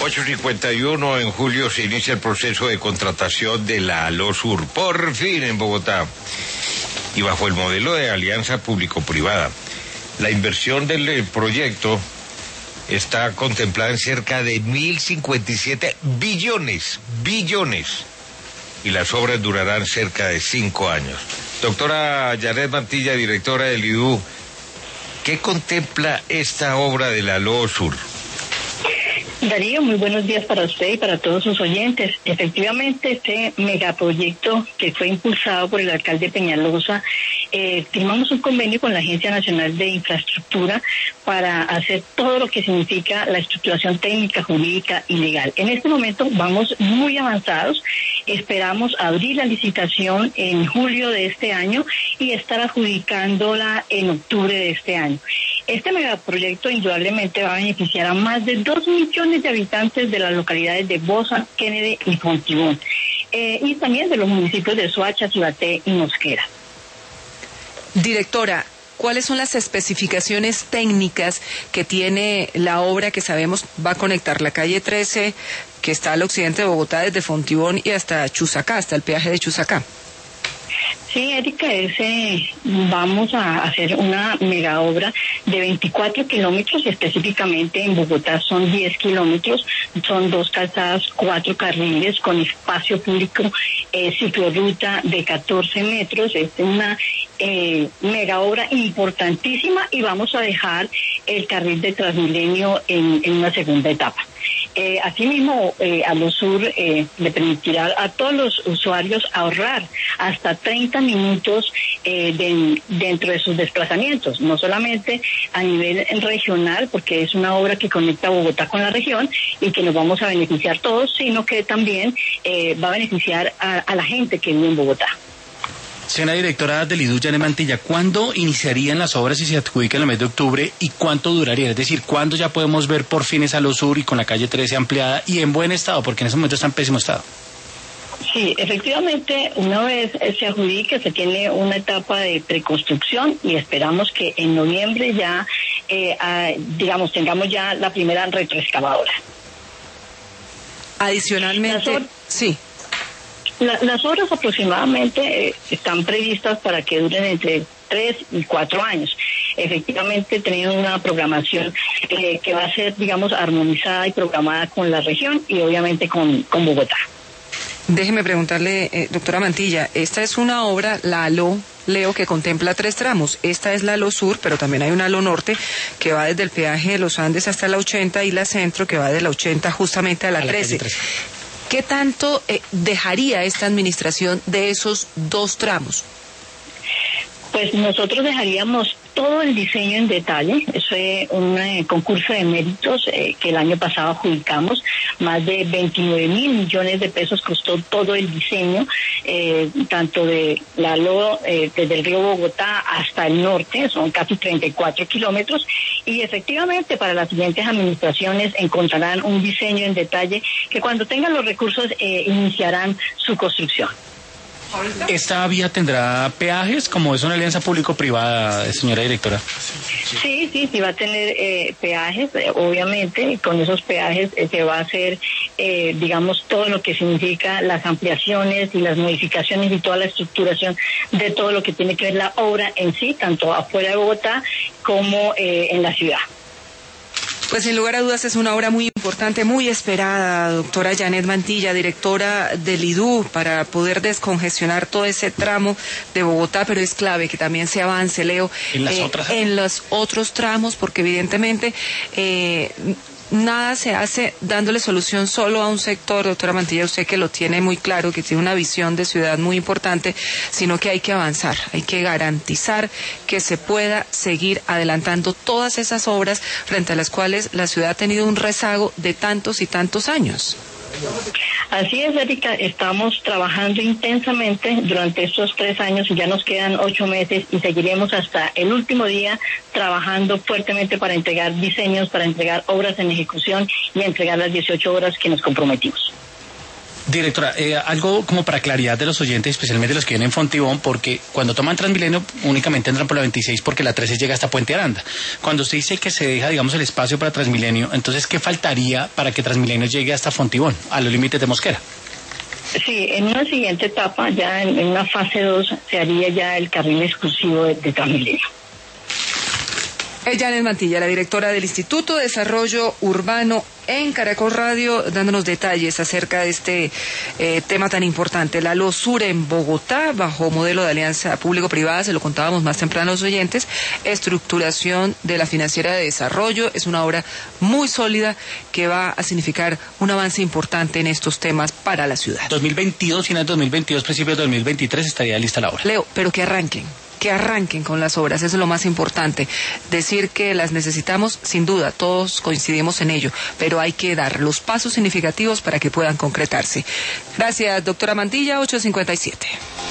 8:51, en julio se inicia el proceso de contratación de la ALOSUR, por fin en Bogotá, y bajo el modelo de alianza público-privada. La inversión del proyecto está contemplada en cerca de 1.057 billones, y las obras durarán cerca de 5 años. Doctora Janet Mantilla, directora del IDU, ¿qué contempla esta obra de la ALOSUR? Darío, muy buenos días para usted y para todos sus oyentes. Efectivamente, este megaproyecto que fue impulsado por el alcalde Peñalosa, firmamos un convenio con la Agencia Nacional de Infraestructura para hacer todo lo que significa la estructuración técnica, jurídica y legal. En este momento vamos muy avanzados. Esperamos abrir la licitación en julio de este año y estar adjudicándola en octubre de este año. Este megaproyecto indudablemente va a beneficiar a más de 2 millones de habitantes de las localidades de Bosa, Kennedy y Fontibón, y también de los municipios de Soacha, Cibaté y Mosquera. Directora, ¿cuáles son las especificaciones técnicas que tiene la obra que sabemos va a conectar la calle 13, que está al occidente de Bogotá, desde Fontibón y hasta Chusacá, hasta el peaje de Chusacá? Sí, Erika, vamos a hacer una mega obra de 24 kilómetros, específicamente en Bogotá son 10 kilómetros, son 2 calzadas, 4 carriles con espacio público, ciclorruta de 14 metros, es una mega obra importantísima y vamos a dejar el carril de Transmilenio en una segunda etapa. Asimismo, ALOSUR le permitirá a todos los usuarios ahorrar hasta 30 minutos dentro de sus desplazamientos, no solamente a nivel regional, porque es una obra que conecta Bogotá con la región y que nos vamos a beneficiar todos, sino que también va a beneficiar a la gente que vive en Bogotá. Señora directora del IDU, Janet Mantilla, ¿cuándo iniciarían las obras si se adjudican en el mes de octubre y cuánto duraría? Es decir, ¿cuándo ya podemos ver por fin esa ALOSUR y con la calle 13 ampliada y en buen estado? Porque en ese momento está en pésimo estado. Sí, efectivamente, una vez se adjudique, se tiene una etapa de preconstrucción y esperamos que en noviembre ya, tengamos ya la primera retroexcavadora. Adicionalmente, sí. Las obras aproximadamente están previstas para que duren entre 3 y 4 años. Efectivamente, tenemos una programación que va a ser, armonizada y programada con la región y obviamente con Bogotá. Déjeme preguntarle, doctora Mantilla, esta es una obra, la Leo, que contempla 3 tramos. Esta es la ALOSUR, pero también hay una ALO Norte que va desde el peaje de los Andes hasta la 80 y la Centro que va de la 80 justamente a la 13. ¿Qué tanto dejaría esta administración de esos 2 tramos? Pues nosotros dejaríamos todo el diseño en detalle. Eso fue un concurso de méritos que el año pasado adjudicamos. Más de 29.000 millones de pesos costó todo el diseño, tanto de la ALO, desde el río Bogotá hasta el norte, son casi 34 kilómetros. Y efectivamente para las siguientes administraciones encontrarán un diseño en detalle que cuando tengan los recursos iniciarán su construcción. ¿Esta vía tendrá peajes como es una alianza público-privada, señora directora? Sí, va a tener peajes, obviamente, y con esos peajes se va a hacer, todo lo que significa las ampliaciones y las modificaciones y toda la estructuración de todo lo que tiene que ver la obra en sí, tanto afuera de Bogotá como en la ciudad. Pues sin lugar a dudas es una obra muy importante, muy esperada, doctora Janet Mantilla, directora del IDU, para poder descongestionar todo ese tramo de Bogotá, pero es clave que también se avance, Leo, en los otros tramos, porque evidentemente nada se hace dándole solución solo a un sector, doctora Mantilla, usted que lo tiene muy claro, que tiene una visión de ciudad muy importante, sino que hay que avanzar, hay que garantizar que se pueda seguir adelantando todas esas obras frente a las cuales la ciudad ha tenido un rezago de tantos y tantos años. Así es, Erika, estamos trabajando intensamente durante estos 3 años y ya nos quedan 8 meses y seguiremos hasta el último día trabajando fuertemente para entregar diseños, para entregar obras en ejecución y entregar las 18 horas que nos comprometimos. Directora, algo como para claridad de los oyentes, especialmente los que vienen en Fontibón, porque cuando toman Transmilenio únicamente entran por la 26 porque la 13 llega hasta Puente Aranda. Cuando usted dice que se deja, digamos, el espacio para Transmilenio, entonces, ¿qué faltaría para que Transmilenio llegue hasta Fontibón, a los límites de Mosquera? Sí, en una siguiente etapa, ya en una fase 2, se haría ya el carril exclusivo de Transmilenio. Janet Mantilla, la directora del Instituto de Desarrollo Urbano en Caracol Radio, dándonos detalles acerca de este tema tan importante. La LOSUR en Bogotá, bajo modelo de alianza público-privada, se lo contábamos más temprano a los oyentes, estructuración de la financiera de desarrollo, es una obra muy sólida que va a significar un avance importante en estos temas para la ciudad. 2022, final de 2022, principios de 2023 estaría lista la obra. Leo, pero que arranquen con las obras, eso es lo más importante. Decir que las necesitamos, sin duda, todos coincidimos en ello, pero hay que dar los pasos significativos para que puedan concretarse. Gracias, doctora Mantilla, 8:57.